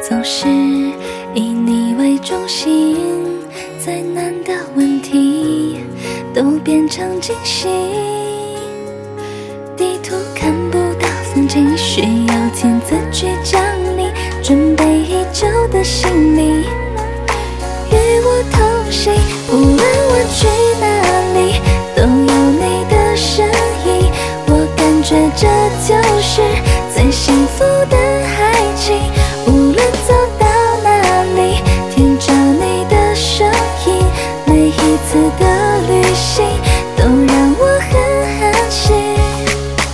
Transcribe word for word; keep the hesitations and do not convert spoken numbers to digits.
总是以你为中心，再难的问题都变成惊喜。地图看不到风景，需要亲自去找你，准备已久的行李与我同行。无论